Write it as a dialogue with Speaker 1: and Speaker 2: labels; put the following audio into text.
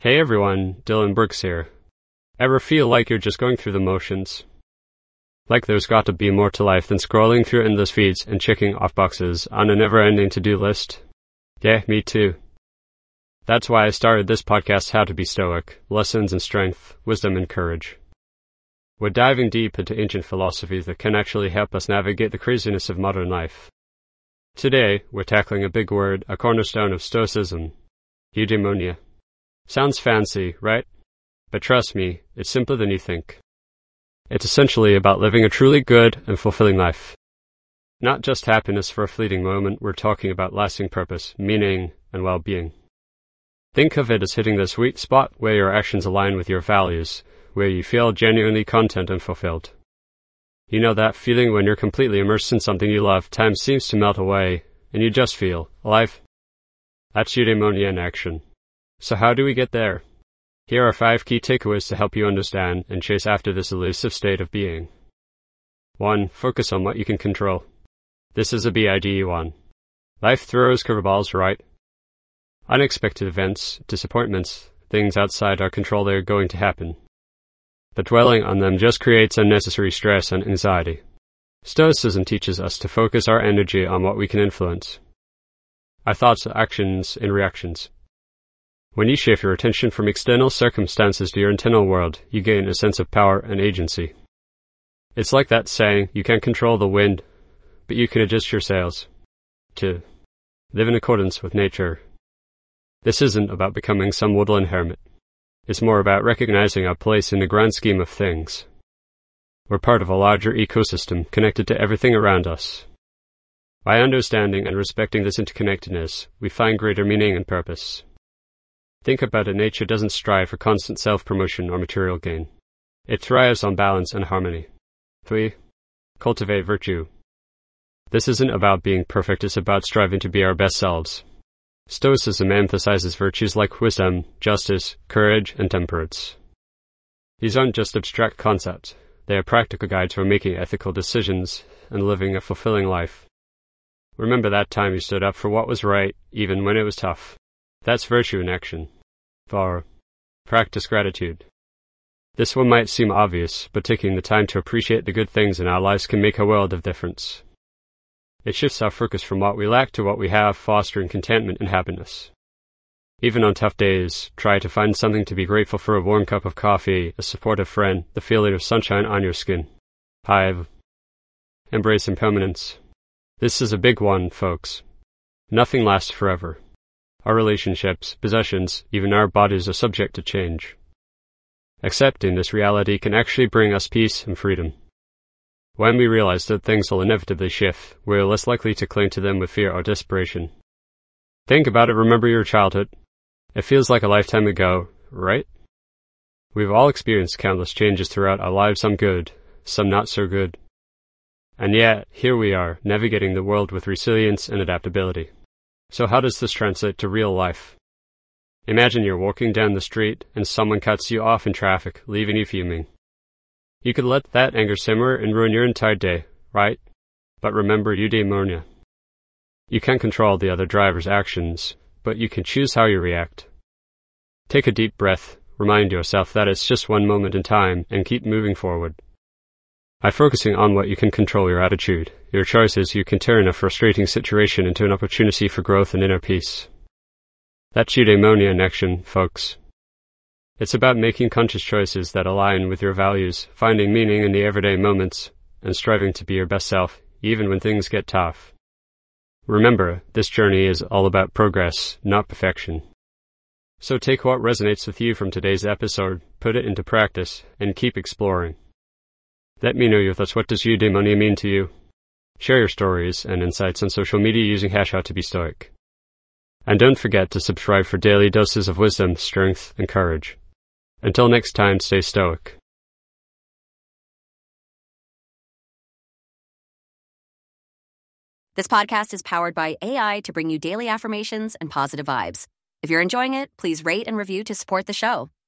Speaker 1: Hey everyone, Dylan Brooks here. Ever feel like you're just going through the motions? Like there's got to be more to life than scrolling through endless feeds and checking off boxes on a never-ending to-do list? Yeah, me too. That's why I started this podcast, How to Be Stoic, Lessons in Strength, Wisdom and Courage. We're diving deep into ancient philosophies that can actually help us navigate the craziness of modern life. Today, we're tackling a big word, a cornerstone of Stoicism, eudaimonia. Sounds fancy, right? But trust me, it's simpler than you think. It's essentially about living a truly good and fulfilling life. Not just happiness for a fleeting moment, we're talking about lasting purpose, meaning, and well-being. Think of it as hitting the sweet spot where your actions align with your values, where you feel genuinely content and fulfilled. You know that feeling when you're completely immersed in something you love, time seems to melt away, and you just feel alive? That's eudaimonia in action. So how do we get there? Here are 5 key takeaways to help you understand and chase after this elusive state of being. 1. Focus on what you can control. This is a big one. Life throws curveballs, right? Unexpected events, disappointments, things outside our control, they're going to happen. But dwelling on them just creates unnecessary stress and anxiety. Stoicism teaches us to focus our energy on what we can influence. Our thoughts, actions, and reactions. When you shift your attention from external circumstances to your internal world, you gain a sense of power and agency. It's like that saying, you can't control the wind, but you can adjust your sails. 2. Live in accordance with nature. This isn't about becoming some woodland hermit. It's more about recognizing our place in the grand scheme of things. We're part of a larger ecosystem connected to everything around us. By understanding and respecting this interconnectedness, we find greater meaning and purpose. Think about it, nature doesn't strive for constant self-promotion or material gain. It thrives on balance and harmony. 3. Cultivate virtue. This isn't about being perfect, it's about striving to be our best selves. Stoicism emphasizes virtues like wisdom, justice, courage, and temperance. These aren't just abstract concepts. They are practical guides for making ethical decisions and living a fulfilling life. Remember that time you stood up for what was right, even when it was tough. That's virtue in action. 4. Practice gratitude. This one might seem obvious, but taking the time to appreciate the good things in our lives can make a world of difference. It shifts our focus from what we lack to what we have, fostering contentment and happiness. Even on tough days, try to find something to be grateful for: a warm cup of coffee, a supportive friend, the feeling of sunshine on your skin. 5. Embrace impermanence. This is a big one, folks. Nothing lasts forever. Our relationships, possessions, even our bodies are subject to change. Accepting this reality can actually bring us peace and freedom. When we realize that things will inevitably shift, we're less likely to cling to them with fear or desperation. Think about it, remember your childhood. It feels like a lifetime ago, right? We've all experienced countless changes throughout our lives, some good, some not so good. And yet, here we are, navigating the world with resilience and adaptability. So how does this translate to real life? Imagine you're walking down the street and someone cuts you off in traffic, leaving you fuming. You could let that anger simmer and ruin your entire day, right? But remember eudaimonia. You can't control the other driver's actions, but you can choose how you react. Take a deep breath, remind yourself that it's just one moment in time, and keep moving forward. By focusing on what you can control, your attitude, your choices, you can turn a frustrating situation into an opportunity for growth and inner peace. That's eudaimonia in action, folks. It's about making conscious choices that align with your values, finding meaning in the everyday moments, and striving to be your best self, even when things get tough. Remember, this journey is all about progress, not perfection. So take what resonates with you from today's episode, put it into practice, and keep exploring. Let me know your thoughts. What does eudaimonia mean to you? Share your stories and insights on social media using #HowToBeStoic. And don't forget to subscribe for daily doses of wisdom, strength, and courage. Until next time, stay stoic.
Speaker 2: This podcast is powered by AI to bring you daily affirmations and positive vibes. If you're enjoying it, please rate and review to support the show.